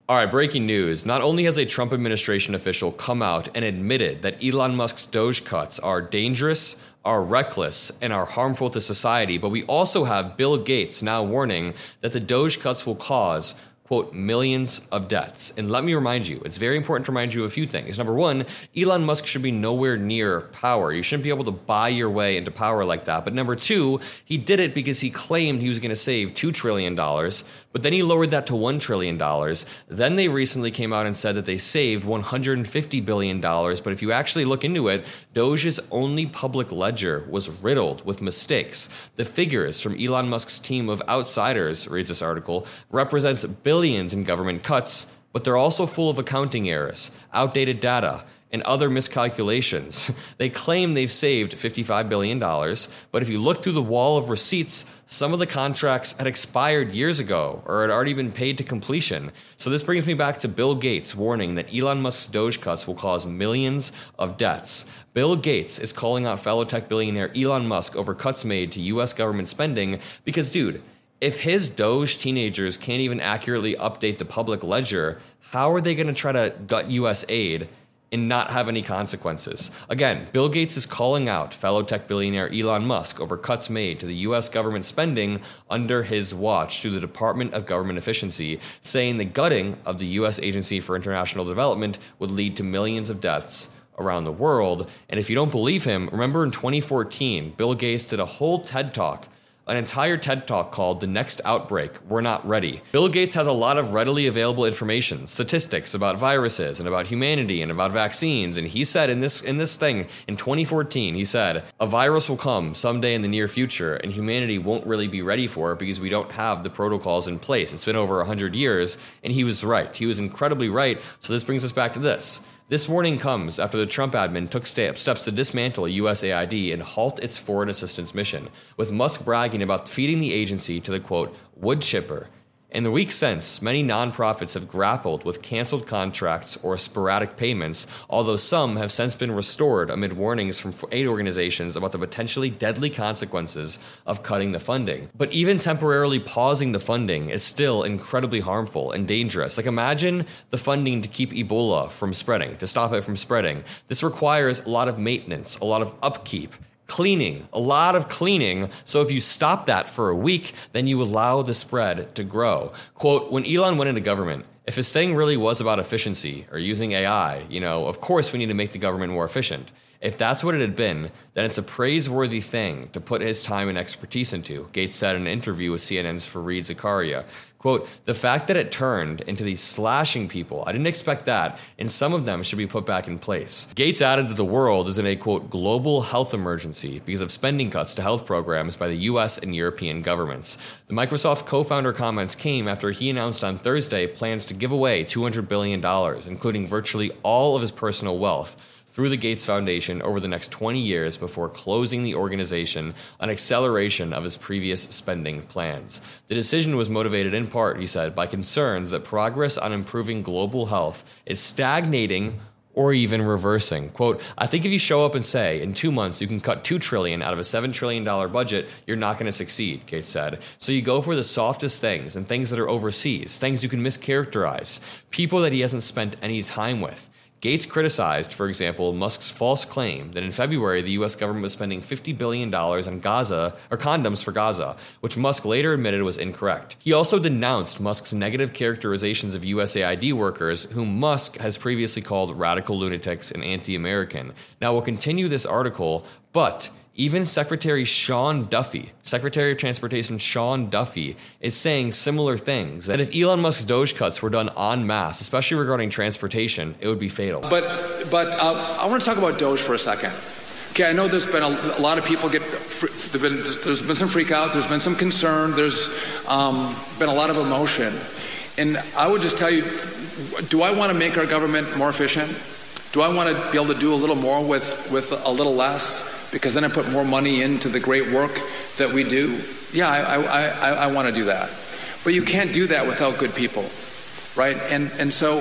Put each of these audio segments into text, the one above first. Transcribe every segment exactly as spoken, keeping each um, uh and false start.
All right, breaking news. Not only has a Trump administration official come out and admitted that Elon Musk's Doge cuts are dangerous, are reckless, and are harmful to society, but we also have Bill Gates now warning that the Doge cuts will cause, quote, millions of deaths. And let me remind you, it's very important to remind you of a few things. Number one, Elon Musk should be nowhere near power. You shouldn't be able to buy your way into power like that. But number two, he did it because he claimed he was going to save two trillion dollars, but then he lowered that to one trillion dollars. Then they recently came out and said that they saved one hundred fifty billion dollars. But if you actually look into it, Doge's only public ledger was riddled with mistakes. The figures from Elon Musk's team of outsiders, reads this article, represents billions in government cuts, but they're also full of accounting errors, outdated data, and other miscalculations. They claim they've saved fifty-five billion dollars, but if you look through the wall of receipts, some of the contracts had expired years ago or had already been paid to completion. So this brings me back to Bill Gates warning that Elon Musk's Doge cuts will cause millions of deaths. Bill Gates is calling out fellow tech billionaire Elon Musk over cuts made to U S government spending because, dude, if his Doge teenagers can't even accurately update the public ledger, how are they going to try to gut U S aid and not have any consequences? Again, Bill Gates is calling out fellow tech billionaire Elon Musk over cuts made to the U S government spending under his watch through the Department of Government Efficiency, saying the gutting of the U S Agency for International Development would lead to millions of deaths around the world. And if you don't believe him, remember in twenty fourteen, Bill Gates did a whole TED Talk, an entire TED Talk called The Next Outbreak, We're Not Ready. Bill Gates has a lot of readily available information, statistics about viruses and about humanity and about vaccines. And he said in this in this thing in twenty fourteen, he said, a virus will come someday in the near future and humanity won't really be ready for it because we don't have the protocols in place. It's been over one hundred years, and he was right. He was incredibly right. So this brings us back to this. This warning comes after the Trump admin took steps to dismantle U S A I D and halt its foreign assistance mission, with Musk bragging about feeding the agency to the, quote, wood chipper. In the weeks since, many nonprofits have grappled with canceled contracts or sporadic payments, although some have since been restored amid warnings from aid organizations about the potentially deadly consequences of cutting the funding. But even temporarily pausing the funding is still incredibly harmful and dangerous. Like, imagine the funding to keep Ebola from spreading, to stop it from spreading. This requires a lot of maintenance, a lot of upkeep, cleaning, a lot of cleaning. So if you stop that for a week, then you allow the spread to grow. Quote, when Elon went into government, if his thing really was about efficiency or using A I, you know, of course we need to make the government more efficient. If that's what it had been, then it's a praiseworthy thing to put his time and expertise into, Gates said in an interview with C N N's Fareed Zakaria. Quote, the fact that it turned into these slashing people, I didn't expect that, and some of them should be put back in place. Gates added that the world is in a, quote, global health emergency because of spending cuts to health programs by the U S and European governments. The Microsoft co-founder comments came after he announced on Thursday plans to give away two hundred billion dollars, including virtually all of his personal wealth, through the Gates Foundation over the next twenty years before closing the organization on acceleration of his previous spending plans. The decision was motivated in part, he said, by concerns that progress on improving global health is stagnating or even reversing. Quote, I think if you show up and say, in two months you can cut two trillion dollars out of a seven trillion dollars budget, you're not going to succeed, Gates said. So you go for the softest things and things that are overseas, things you can mischaracterize, people that he hasn't spent any time with. Gates criticized, for example, Musk's false claim that in February the U S government was spending fifty billion dollars on Gaza, or condoms for Gaza, which Musk later admitted was incorrect. He also denounced Musk's negative characterizations of U S A I D workers, whom Musk has previously called radical lunatics and anti-American. Now we'll continue this article, but even Secretary Sean Duffy, Secretary of Transportation Sean Duffy, is saying similar things, that if Elon Musk's Doge cuts were done en masse, especially regarding transportation, it would be fatal. But but uh, I want to talk about Doge for a second. Okay, I know there's been a, a lot of people get, there's been, there's been some freak out, there's been some concern, there's um, been a lot of emotion. And I would just tell you, do I want to make our government more efficient? Do I want to be able to do a little more with, with a little less? Because then I put more money into the great work that we do. Yeah, I, I, I, I want to do that. But you can't do that without good people, right? And, and so,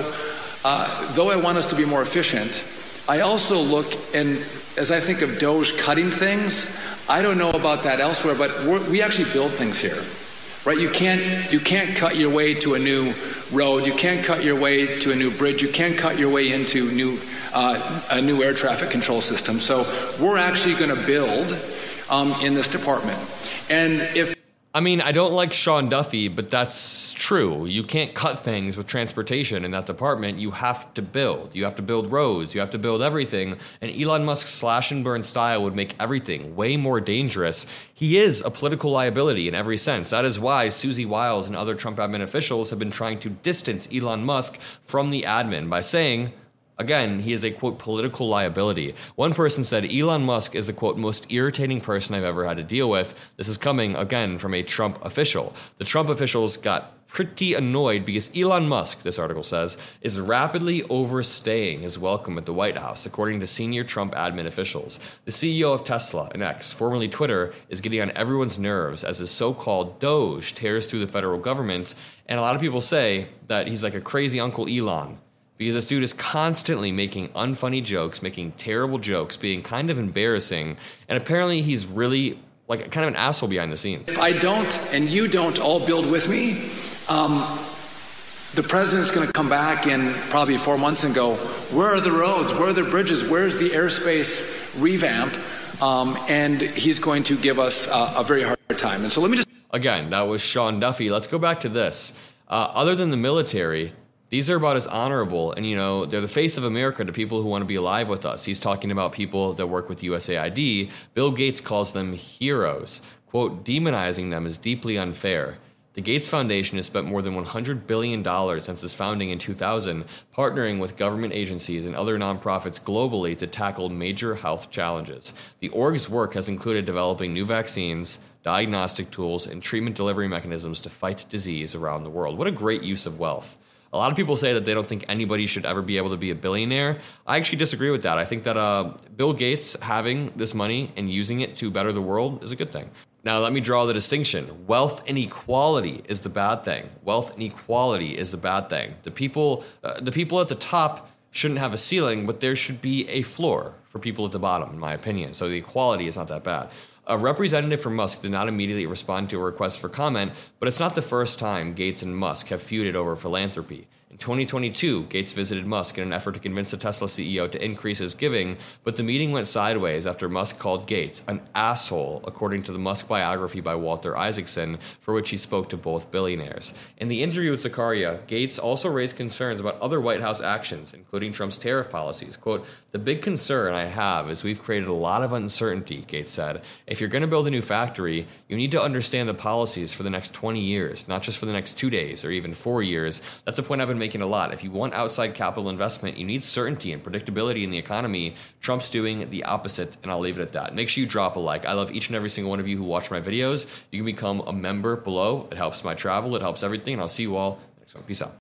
uh, though I want us to be more efficient, I also look, and as I think of Doge cutting things, I don't know about that elsewhere, but we're, we actually build things here, right? You can't, you can't cut your way to a new road. You can't cut your way to a new bridge. You can't cut your way into new, uh, a new air traffic control system. So we're actually going to build um, in this department. And if I mean, I don't like Sean Duffy, but that's true. You can't cut things with transportation in that department. You have to build. You have to build roads. You have to build everything. And Elon Musk's slash and burn style would make everything way more dangerous. He is a political liability in every sense. That is why Susie Wiles and other Trump admin officials have been trying to distance Elon Musk from the admin by saying, again, he is a, quote, political liability. One person said, Elon Musk is the, quote, most irritating person I've ever had to deal with. This is coming, again, from a Trump official. The Trump officials got pretty annoyed because Elon Musk, this article says, is rapidly overstaying his welcome at the White House, according to senior Trump admin officials. The C E O of Tesla and X, formerly Twitter, is getting on everyone's nerves as his so-called Doge tears through the federal government. And a lot of people say that he's like a crazy Uncle Elon, because this dude is constantly making unfunny jokes, making terrible jokes, being kind of embarrassing, and apparently he's really like kind of an asshole behind the scenes. If I don't and you don't all build with me, um, the president's going to come back in probably four months and go, where are the roads? Where are the bridges? Where's the airspace revamp? Um, and he's going to give us uh, a very hard time. And so let me just... Again, that was Sean Duffy. Let's go back to this. Uh, other than the military, these are about as honorable, and, you know, they're the face of America to people who want to be alive with us. He's talking about people that work with U S A I D. Bill Gates calls them heroes. Quote, demonizing them is deeply unfair. The Gates Foundation has spent more than one hundred billion dollars since its founding in two thousand, partnering with government agencies and other nonprofits globally to tackle major health challenges. The org's work has included developing new vaccines, diagnostic tools, and treatment delivery mechanisms to fight disease around the world. What a great use of wealth. A lot of people say that they don't think anybody should ever be able to be a billionaire. I actually disagree with that. I think that uh, Bill Gates having this money and using it to better the world is a good thing. Now, let me draw the distinction. Wealth inequality is the bad thing. Wealth inequality is the bad thing. The people, uh, the people at the top shouldn't have a ceiling, but there should be a floor for people at the bottom, in my opinion. So the equality is not that bad. A representative from Musk did not immediately respond to a request for comment, but it's not the first time Gates and Musk have feuded over philanthropy. In twenty twenty-two, Gates visited Musk in an effort to convince the Tesla C E O to increase his giving, but the meeting went sideways after Musk called Gates an asshole, according to the Musk biography by Walter Isaacson, for which he spoke to both billionaires. In the interview with Zakaria, Gates also raised concerns about other White House actions, including Trump's tariff policies. Quote, the big concern I have is we've created a lot of uncertainty, Gates said. If you're going to build a new factory, you need to understand the policies for the next twenty years, not just for the next two days or even four years. That's a point I've been making a lot. If you want outside capital investment, you need certainty and predictability in the economy. Trump's doing the opposite, and I'll leave it at that. Make sure you drop a like. I love each and every single one of you who watch my videos. You can become a member below. It helps my travel. It helps everything, and I'll see you all next one. Peace out.